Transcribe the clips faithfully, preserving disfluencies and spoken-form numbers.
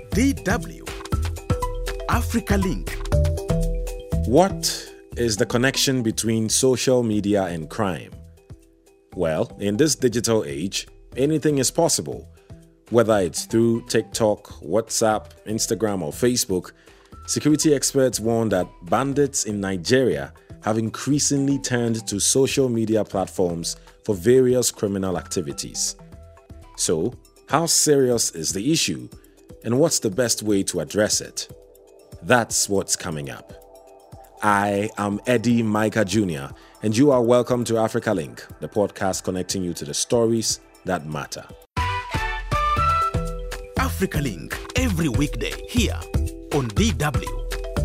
D W Africa Link. What is the connection between social media and crime? Well, in this digital age, anything is possible. Whether it's through TikTok, WhatsApp, Instagram, or Facebook, security experts warn that bandits in Nigeria have increasingly turned to social media platforms for various criminal activities. So, how serious is the issue, and what's the best way to address it? That's what's coming up. I am Eddie Micah Junior, and you are welcome to Africa Link, the podcast connecting you to the stories that matter. Africa Link, every weekday here on D W.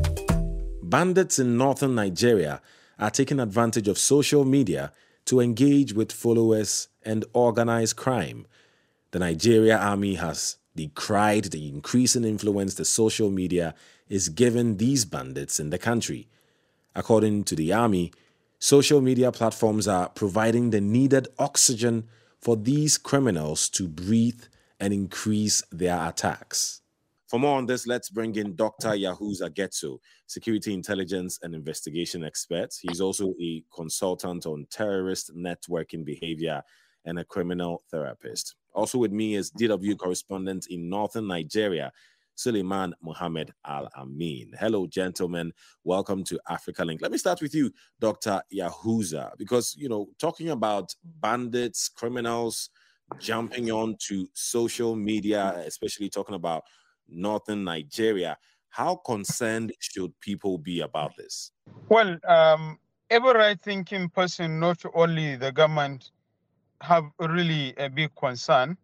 Bandits in northern Nigeria are taking advantage of social media to engage with followers and organize crime. The Nigeria Army has decried the increasing influence the social media is giving these bandits in the country. According to the Army, social media platforms are providing the needed oxygen for these criminals to breathe and increase their attacks. For more on this, let's bring in Doctor Yahuza Getso, security intelligence and investigation expert. He's also a consultant on terrorist networking behavior and a criminal therapist. Also with me is D W correspondent in northern Nigeria, Suleiman Mohammed Al-Amin. Hello, gentlemen. Welcome to Africa Link. Let me start with you, Doctor Yahuza, because, you know, talking about bandits, criminals jumping onto social media, especially talking about northern Nigeria, how concerned should people be about this? Well, um, every right-thinking person, not only the government, have really a big concern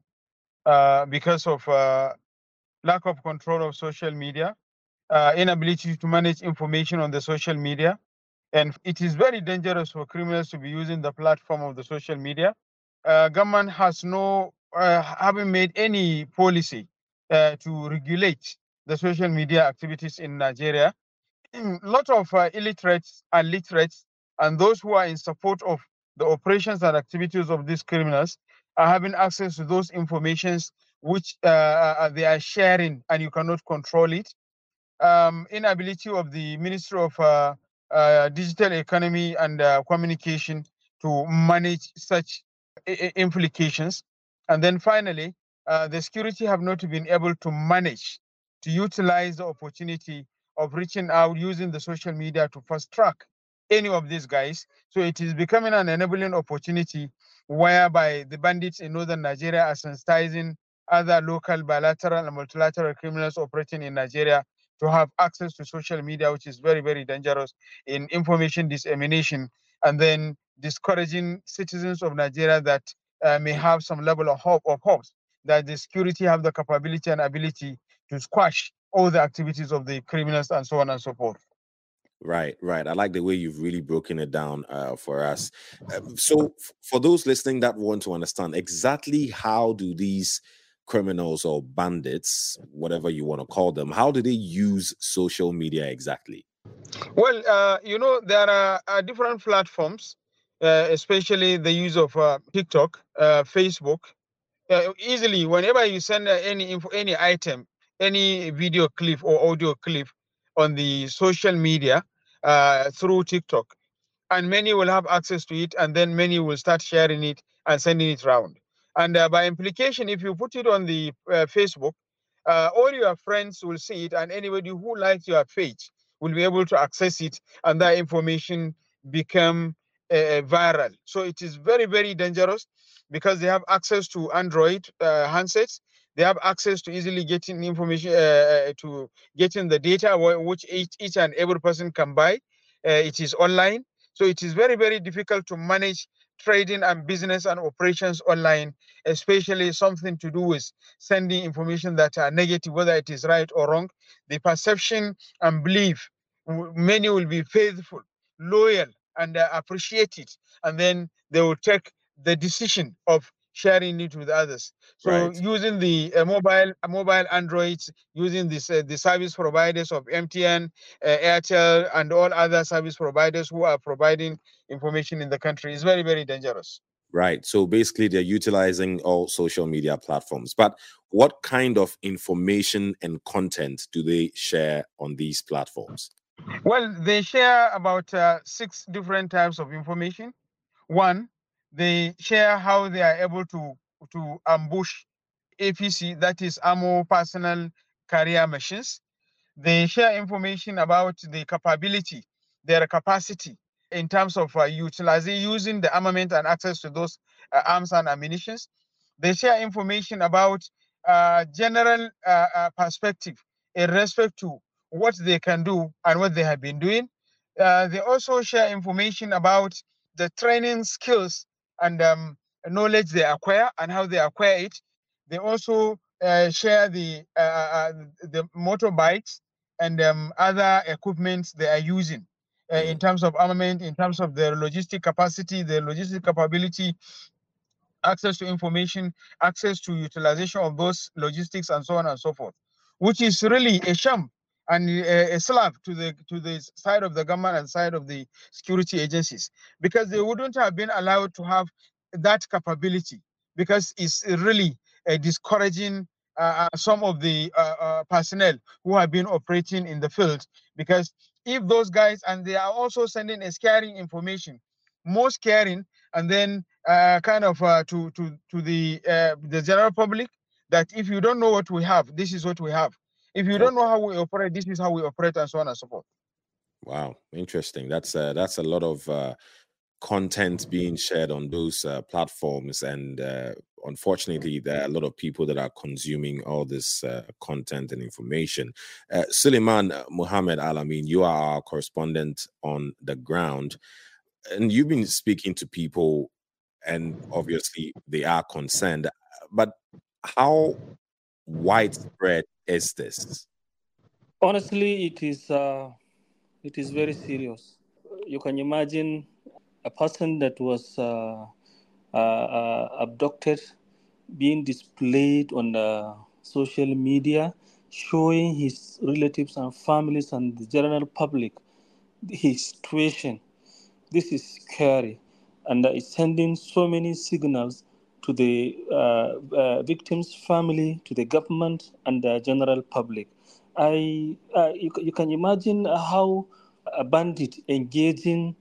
uh, because of uh, lack of control of social media, uh, inability to manage information on the social media. And it is very dangerous for criminals to be using the platform of the social media. Uh, government has no, uh, haven't made any policy uh, to regulate the social media activities in Nigeria. A lot of uh, illiterates and literates and those who are in support of the operations and activities of these criminals are having access to those informations which uh, they are sharing, and you cannot control it. Um, inability of the Ministry of uh, uh, Digital Economy and uh, Communication to manage such I- implications. And then finally, uh, the security have not been able to manage to utilize the opportunity of reaching out using the social media to fast track any of these guys. So it is becoming an enabling opportunity whereby the bandits in northern Nigeria are sensitizing other local, bilateral, and multilateral criminals operating in Nigeria to have access to social media, which is very, very dangerous in information dissemination, and then discouraging citizens of Nigeria that uh, may have some level of hope of hopes that the security have the capability and ability to squash all the activities of the criminals and so on and so forth. Right, right. I like the way you've really broken it down uh, for us. Um, so, f- for those listening that want to understand exactly how do these criminals or bandits, whatever you want to call them, how do they use social media exactly? Well, uh, you know, there are uh, different platforms, uh, especially the use of uh, TikTok, uh, Facebook. Uh, easily, whenever you send uh, any info, any item, any video clip or audio clip on the social media uh, through TikTok, and many will have access to it, and then many will start sharing it and sending it around. And uh, by implication, if you put it on the uh, Facebook, uh, all your friends will see it, and anybody who likes your page will be able to access it, and that information become uh, viral. So it is very, very dangerous because they have access to Android uh, handsets. They have access to easily getting information, uh, to getting the data which each, each and every person can buy. Uh, it is online. So it is very, very difficult to manage trading and business and operations online, especially something to do with sending information that are negative, whether it is right or wrong. The perception and belief, many will be faithful, loyal, and uh, appreciate it. And then they will take the decision of sharing it with others. So Right. using the uh, mobile uh, mobile Androids, using this uh, the service providers of M T N, uh, Airtel, and all other service providers who are providing information in the country is very, very dangerous. Right. So basically, they're utilizing all social media platforms. But what kind of information and content do they share on these platforms? Well, they share about uh, six different types of information. One, they share how they are able to, to ambush A P C, that is Ammo Personal Carrier Machines. They share information about the capability, their capacity in terms of uh, utilizing, using the armament and access to those uh, arms and ammunition. They share information about uh, general uh, uh, perspective in respect to what they can do and what they have been doing. Uh, they also share information about the training skills and um, knowledge they acquire and how they acquire it. They also uh, share the uh, uh, the motorbikes and um, other equipment they are using uh, Mm. in terms of armament, in terms of their logistic capacity, their logistic capability, access to information, access to utilization of those logistics, and so on and so forth, which is really a sham and a, a slap to the to the side of the government and side of the security agencies, because they wouldn't have been allowed to have that capability, because it's really uh, discouraging uh, some of the uh, uh, personnel who have been operating in the field. Because if those guys, and they are also sending a scaring information, more scaring, and then uh, kind of uh, to to to the uh, the general public, that if you don't know what we have, this is what we have. If you don't know how we operate, this is how we operate, and so on and so forth. Wow, interesting. That's uh, that's a lot of uh, content being shared on those uh, platforms, and uh, unfortunately, there are a lot of people that are consuming all this uh, content and information. Uh, Suleiman Muhammad Al-Amin, you are our correspondent on the ground, and you've been speaking to people, and obviously they are concerned. But how widespread is this? Honestly, it is uh, it is very serious. You can imagine a person that was uh, uh, uh, abducted being displayed on the social media, showing his relatives and families and the general public his situation. This is scary, and uh, it's sending so many signals to the uh, uh, victim's family, to the government, and the general public. I, uh, you, you can imagine how a bandit engaging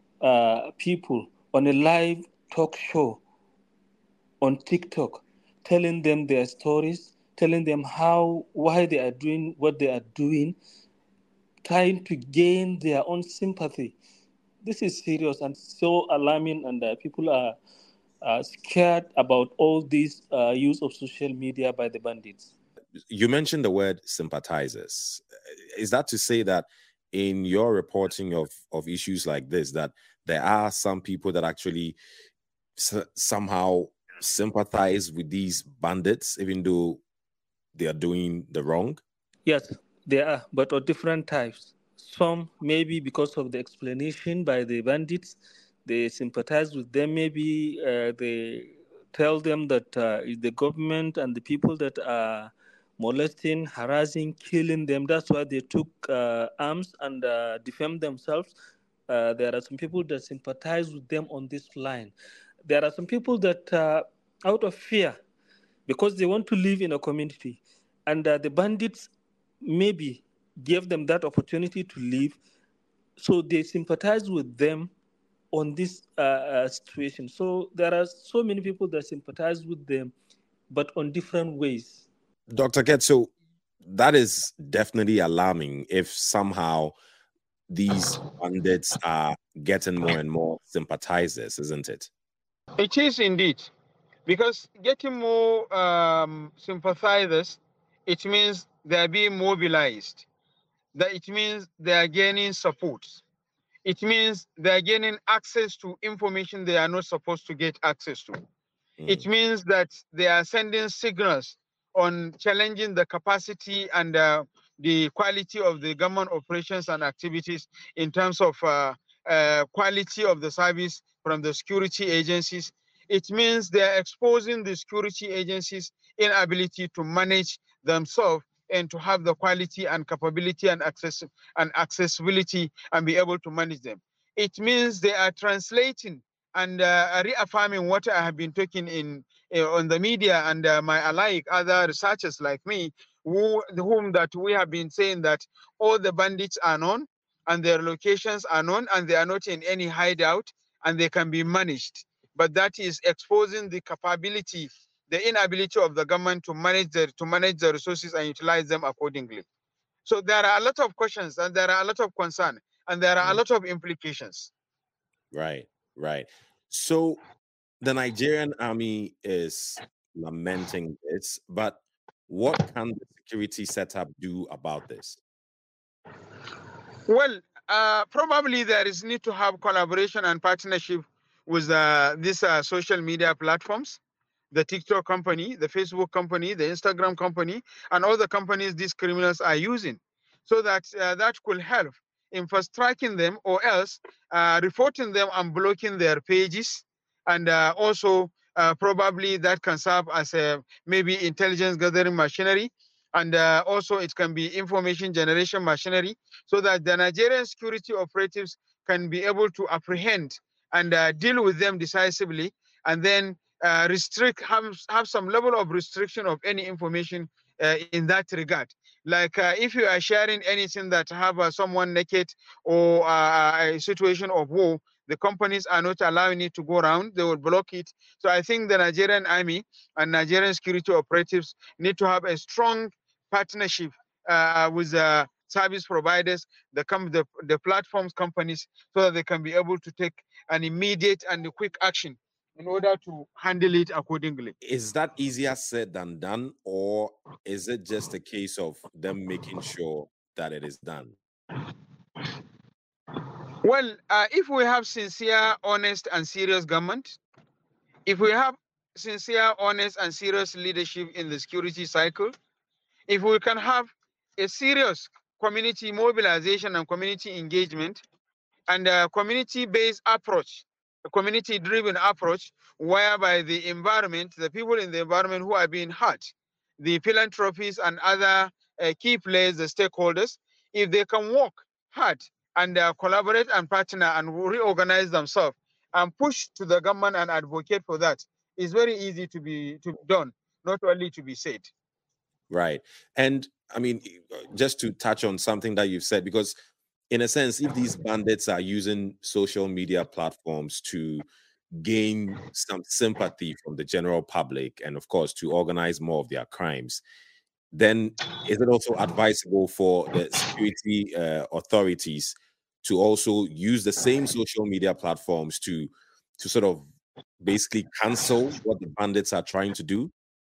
uh, people on a live talk show on TikTok, telling them their stories, telling them how, why they are doing what they are doing, trying to gain their own sympathy. This is serious and so alarming, and uh, people are uh, scared about all this uh, use of social media by the bandits. You mentioned the word sympathizers. Is that to say that in your reporting of, of issues like this, that there are some people that actually s- somehow sympathize with these bandits, even though they are doing the wrong? Yes, there are, but of different types. Some maybe because of the explanation by the bandits, they sympathize with them. Maybe uh, they tell them that uh, it's the government and the people that are molesting, harassing, killing them. That's why they took uh, arms and uh, defend themselves. Uh, there are some people that sympathize with them on this line. There are some people that, uh, out of fear, because they want to live in a community, and uh, the bandits maybe gave them that opportunity to live, so they sympathize with them on this uh, uh, situation. So there are so many people that sympathize with them, but on different ways. Doctor Ketso, that is definitely alarming if somehow these bandits are getting more and more sympathizers, isn't it? It is indeed, because getting more um, sympathizers, it means they are being mobilized. That it means they are gaining support. It means they are gaining access to information they are not supposed to get access to. Mm. It means that they are sending signals on challenging the capacity and uh, the quality of the government operations and activities in terms of uh, uh, quality of the service from the security agencies. It means they are exposing the security agencies' inability to manage themselves and to have the quality and capability and access and accessibility and be able to manage them. It means they are translating and uh, reaffirming what I have been talking in uh, on the media and uh, my alike other researchers like me, who, whom that we have been saying that all the bandits are known and their locations are known and they are not in any hideout and they can be managed. But that is exposing the capability, the inability of the government to manage the, to manage the resources and utilize them accordingly. So there are a lot of questions and there are a lot of concern and there are a lot of implications. Right, right. So the Nigerian army is lamenting this, but what can the security setup do about this? Well, uh, probably there is need to have collaboration and partnership with uh, these uh, social media platforms, the TikTok company, the Facebook company, the Instagram company, and all the companies these criminals are using, so that uh, that could help in first tracking them or else uh, reporting them and blocking their pages. And uh, also uh, probably that can serve as a maybe intelligence gathering machinery. And uh, also it can be information generation machinery, so that the Nigerian security operatives can be able to apprehend and uh, deal with them decisively, and then uh, restrict, have, have some level of restriction of any information uh, in that regard. Like uh, if you are sharing anything that have uh, someone naked or uh, a situation of war, the companies are not allowing it to go around, they will block it. So I think the Nigerian army and Nigerian security operatives need to have a strong partnership uh, with uh, service providers, the, com the the platforms companies, so that they can be able to take an immediate and quick action in order to handle it accordingly. Is that easier said than done, or is it just a case of them making sure that it is done? Well, uh, if we have sincere, honest, and serious government, if we have sincere, honest, and serious leadership in the security cycle, if we can have a serious community mobilization and community engagement and a community-based approach, a community-driven approach, whereby the environment, the people in the environment who are being hurt, the philanthropists and other uh, key players, the stakeholders, if they can work hard and uh, collaborate and partner and reorganize themselves and push to the government and advocate for that, it's very easy to be to be done, not only to be said. Right. And I mean, just to touch on something that you've said, because in a sense, if these bandits are using social media platforms to gain some sympathy from the general public and, of course, to organize more of their crimes, then is it also advisable for the security uh, authorities to also use the same social media platforms to, to sort of basically cancel what the bandits are trying to do?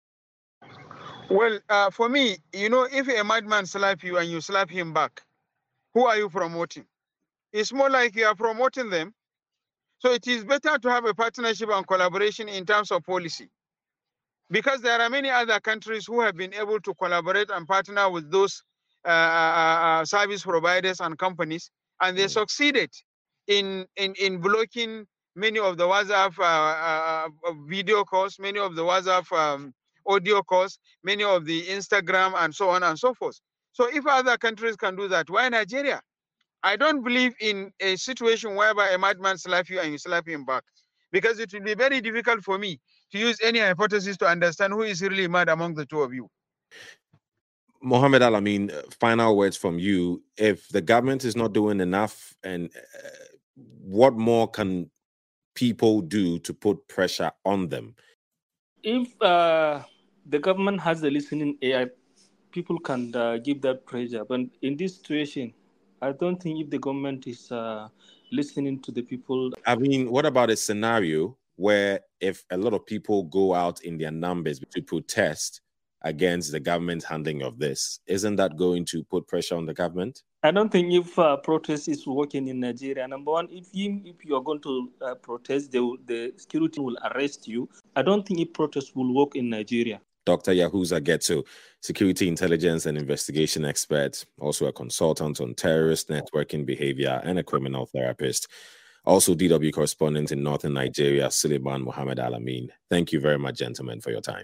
Well, uh, for me, you know, if a madman slap you and you slap him back, who are you promoting? It's more like you are promoting them. So it is better to have a partnership and collaboration in terms of policy, because there are many other countries who have been able to collaborate and partner with those uh, uh, service providers and companies, and they succeeded in, in, in blocking many of the WhatsApp uh, uh, video calls, many of the WhatsApp um, audio calls, many of the Instagram, and so on and so forth. So if other countries can do that, why Nigeria? I don't believe in a situation whereby a madman slaps you and you slap him back, because it will be very difficult for me to use any hypothesis to understand who is really mad among the two of you. Mohammed Al-Amin, final words from you. If the government is not doing enough, and uh, what more can people do to put pressure on them? If uh, the government has the listening A I, people can uh, give that pressure. But in this situation, I don't think if the government is uh, listening to the people. I mean, what about a scenario where if a lot of people go out in their numbers to protest against the government's handling of this, isn't that going to put pressure on the government? I don't think if uh, protest is working in Nigeria. Number one, if you if you are going to uh, protest, the the security will arrest you. I don't think if protest will work in Nigeria. Doctor Yahuza Getso, security intelligence and investigation expert, also a consultant on terrorist networking behavior and a criminal therapist. Also D W correspondent in northern Nigeria, Suleiman Mohammed Al-Amin. Thank you very much, gentlemen, for your time.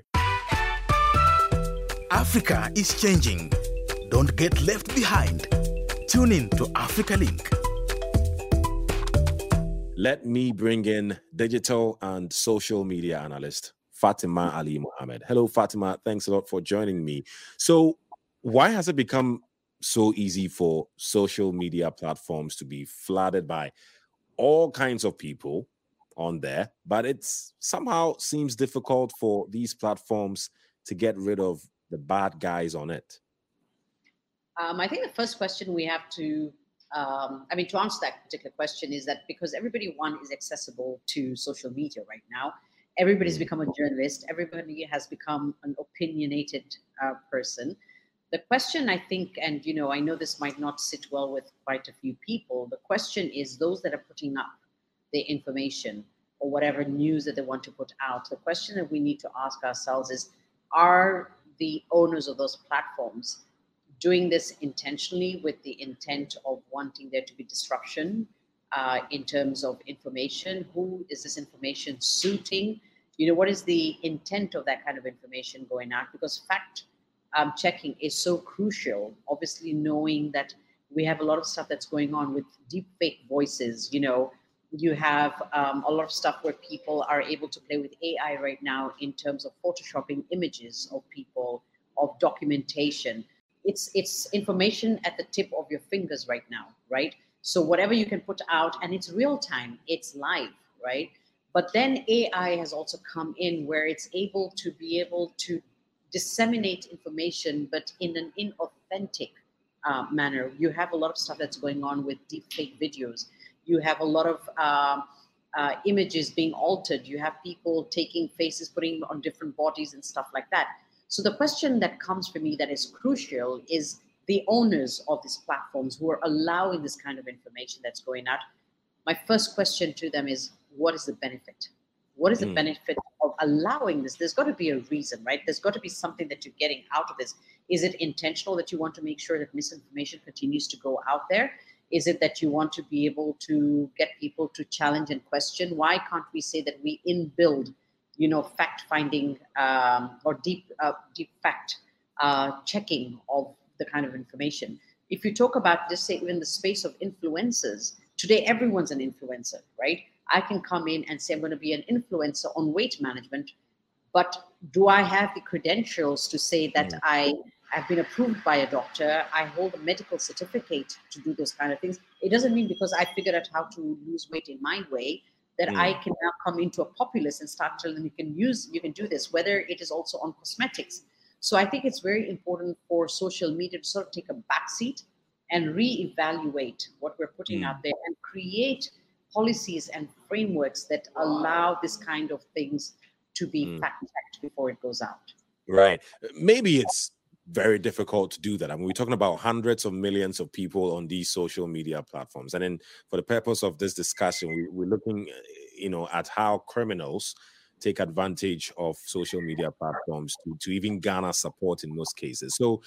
Africa is changing. Don't get left behind. Tune in to Africa Link. Let me bring in digital and social media analyst Fatima Ali Mohammed. Hello, Fatima. Thanks a lot for joining me. So, why has it become so easy for social media platforms to be flooded by all kinds of people on there, but it's somehow seems difficult for these platforms to get rid of the bad guys on it? Um, I think the first question we have to, um, I mean, to answer that particular question is that because everybody, one, is accessible to social media right now, everybody's become a journalist, everybody has become an opinionated uh, person. The question, I think, and you know, I know this might not sit well with quite a few people, the question is those that are putting up the information or whatever news that they want to put out, the question that we need to ask ourselves is, are the owners of those platforms doing this intentionally with the intent of wanting there to be disruption uh, in terms of information? Who is this information suiting? You know, what is the intent of that kind of information going out? Because fact um, checking is so crucial, obviously knowing that we have a lot of stuff that's going on with deep fake voices. You know, you have um, a lot of stuff where people are able to play with A I right now in terms of photoshopping images of people, of documentation. It's it's information at the tip of your fingers right now, right? So whatever you can put out, and it's real time, it's live, right? But then A I has also come in where it's able to be able to disseminate information, but in an inauthentic uh, manner. You have a lot of stuff that's going on with deepfake videos. You have a lot of uh, uh, images being altered. You have people taking faces, putting on different bodies and stuff like that. So the question that comes for me that is crucial is the owners of these platforms who are allowing this kind of information that's going out. My first question to them is, what is the benefit? What is the mm. benefit of allowing this? There's got to be a reason, right? There's got to be something that you're getting out of this. Is it intentional that you want to make sure that misinformation continues to go out there? Is it that you want to be able to get people to challenge and question? Why can't we say that we inbuild, you know, fact-finding um, or deep, uh, deep fact uh, checking of the kind of information? If you talk about, just say, even the space of influencers, today everyone's an influencer, right? I can come in and say I'm going to be an influencer on weight management, but do I have the credentials to say that mm. I have been approved by a doctor, I hold a medical certificate to do those kind of things? It doesn't mean because I figured out how to lose weight in my way that mm. I can now come into a populace and start telling them you can use, you can do this, whether it is also on cosmetics. So I think it's very important for social media to sort of take a backseat and reevaluate what we're putting mm. out there and create policies and frameworks that allow this kind of things to be mm. fact-checked before it goes out. Right. Maybe it's very difficult to do that. I mean, we're talking about hundreds of millions of people on these social media platforms. And then for the purpose of this discussion, we, we're looking, you know, at how criminals take advantage of social media platforms to, to even garner support in most cases. So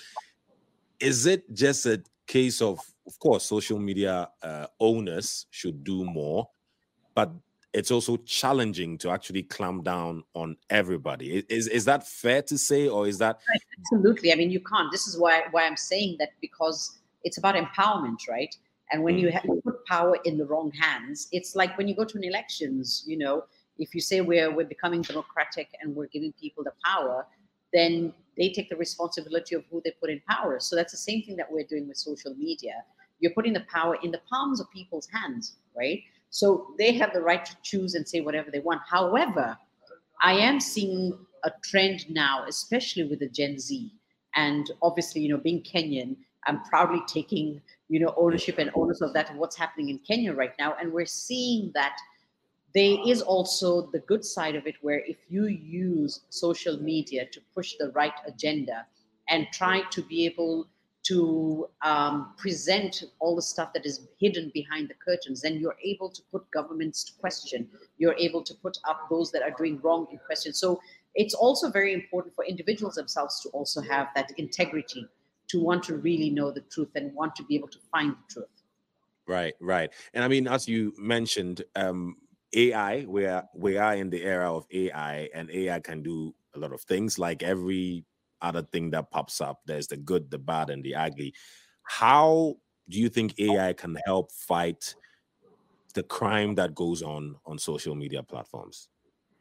is it just a case of, of course, social media uh, owners should do more, but it's also challenging to actually clamp down on everybody? Is is that fair to say, or is that... Absolutely. I mean, you can't. This is why why I'm saying that, because it's about empowerment, right? And when mm. you, have, you put power in the wrong hands, it's like when you go to an elections, you know, if you say we're we're becoming democratic and we're giving people the power, then they take the responsibility of who they put in power. So that's the same thing that we're doing with social media. You're putting the power in the palms of people's hands, right? So they have the right to choose and say whatever they want. However, I am seeing a trend now, especially with the Gen Z. And obviously, you know, being Kenyan, I'm proudly taking, you know, ownership and onus of that, of what's happening in Kenya right now. And we're seeing that there is also the good side of it, where if you use social media to push the right agenda and try to be able to um, present all the stuff that is hidden behind the curtains, then you're able to put governments to question. You're able to put up those that are doing wrong in question. So it's also very important for individuals themselves to also have that integrity, to want to really know the truth and want to be able to find the truth. Right, right. And I mean, as you mentioned, um, A I, we are, we are in the era of A I, and A I can do a lot of things. Like every other thing that pops up, there's the good, the bad, and the ugly. How do you think A I can help fight the crime that goes on on social media platforms?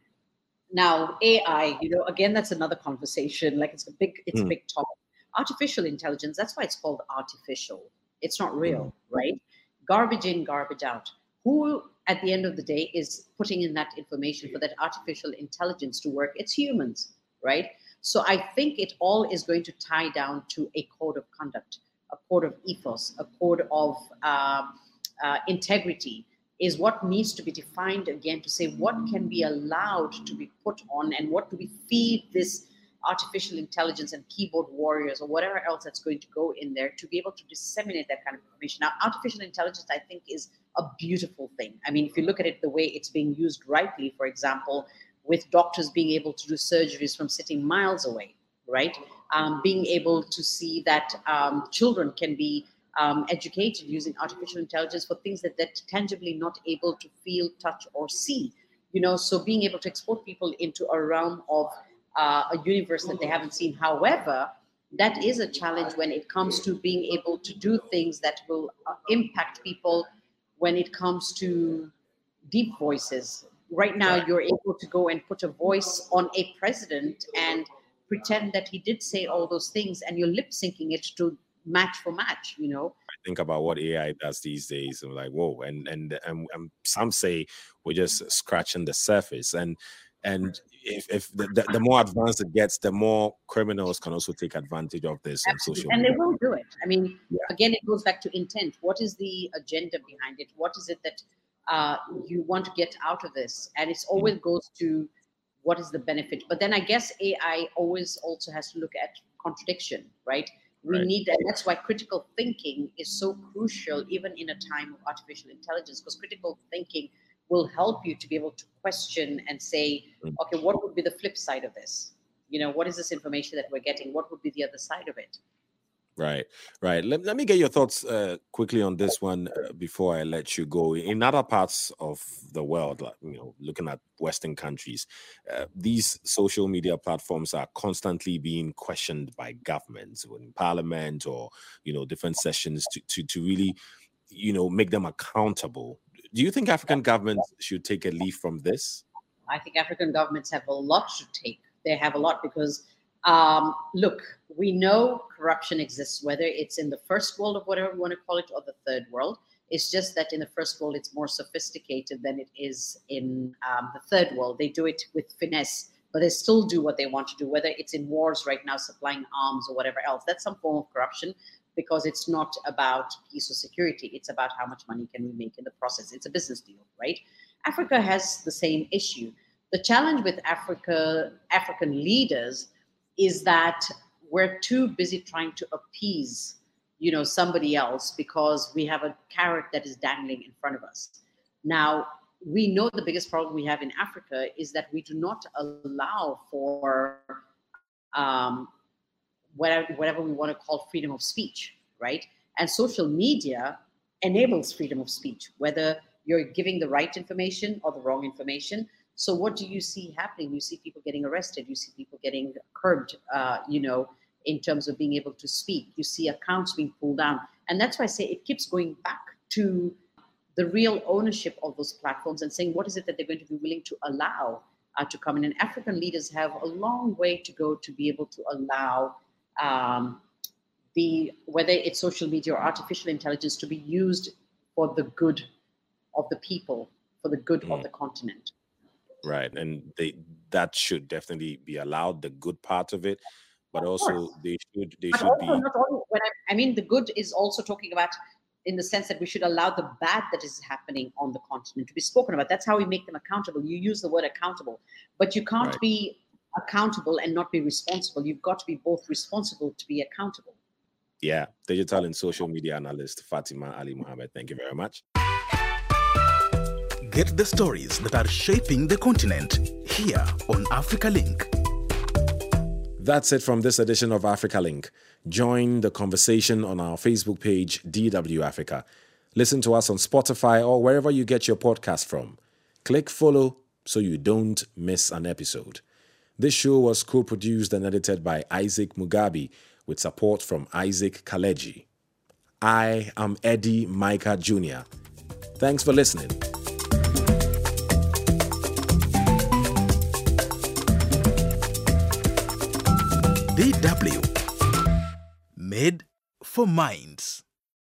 Now, A I, you know, again, that's another conversation. Like it's a big, it's Mm. a big topic. Artificial intelligence, that's why it's called artificial. It's not real, Mm. right? Garbage in, garbage out. Who, at the end of the day, is putting in that information for that artificial intelligence to work? It's humans, right? So I think it all is going to tie down to a code of conduct, a code of ethos, a code of uh, uh, integrity, is what needs to be defined again to say what can be allowed to be put on and what do we feed this artificial intelligence and keyboard warriors or whatever else that's going to go in there to be able to disseminate that kind of information. Now, artificial intelligence, I think, is a beautiful thing. I mean, if you look at it the way it's being used rightly, for example, with doctors being able to do surgeries from sitting miles away, right? Um, being able to see that um, children can be Um, educated using artificial intelligence for things that they're tangibly not able to feel, touch, or see. You know, so being able to export people into a realm of uh, a universe that they haven't seen. However, that is a challenge when it comes to being able to do things that will uh, impact people when it comes to deep voices. Right now, Right. you're able to go and put a voice on a president and pretend that he did say all those things, and you're lip syncing it to match for match, you know. Think about what A I does these days. I'm like, whoa! And and and, and some say we're just scratching the surface. And and if, if the, the, the more advanced it gets, the more criminals can also take advantage of this on social And media. they will do it. I mean, Yeah. again, it goes back to intent. What is the agenda behind it? What is it that uh, you want to get out of this? And it's always goes to what is the benefit. But then I guess A I always also has to look at contradiction, right? We Right. need, and that's why critical thinking is so crucial, even in a time of artificial intelligence, because critical thinking will help you to be able to question and say, Mm. okay, what would be the flip side of this? You know, what is this information that we're getting? What would be the other side of it? Right, right. Let, let me get your thoughts uh, quickly on this one uh, before I let you go. In other parts of the world, like, you know, looking at Western countries, uh, these social media platforms are constantly being questioned by governments, in parliament, or you know, different sessions to to to really, you know, make them accountable. Do you think African governments should take a leaf from this? I think African governments have a lot to take. They have a lot because, um, look, we know corruption exists, whether it's in the first world of whatever we want to call it or the third world. It's just that in the first world, it's more sophisticated than it is in um, the third world. They do it with finesse, but they still do what they want to do, whether it's in wars right now, supplying arms or whatever else. That's some form of corruption because it's not about peace or security. It's about how much money can we make in the process. It's a business deal, right? Africa has the same issue. The challenge with Africa, African leaders is that we're too busy trying to appease, you know, somebody else because we have a carrot that is dangling in front of us. Now, we know the biggest problem we have in Africa is that we do not allow for um, whatever, whatever we want to call freedom of speech, right? And social media enables freedom of speech, whether you're giving the right information or the wrong information. So what do you see happening? You see people getting arrested. You see people getting curbed, uh, you know, in terms of being able to speak. You see accounts being pulled down. And that's why I say it keeps going back to the real ownership of those platforms and saying, what is it that they're going to be willing to allow uh, to come in? And African leaders have a long way to go to be able to allow um, the, whether it's social media or artificial intelligence, to be used for the good of the people, for the good Mm. of the continent. Right, and they that should definitely be allowed, the good part of it, but also they should they But should also be not only, when I, I mean, the good is also talking about in the sense that we should allow the bad that is happening on the continent to be spoken about. That's how we make them accountable. You use the word accountable, but you can't Right. be accountable and not be responsible. You've got to be both responsible to be accountable. Yeah, digital and social media analyst Fatima Ali Mohammed. Thank you very much. Get the stories that are shaping the continent here on Africa Link. That's it from this edition of Africa Link. Join the conversation on our Facebook page, D W Africa. Listen to us on Spotify or wherever you get your podcast from. Click follow so you don't miss an episode. This show was co-produced and edited by Isaac Mugabe with support from Isaac Kaleji. I am Eddie Micah Junior Thanks for listening. D W. Made for minds.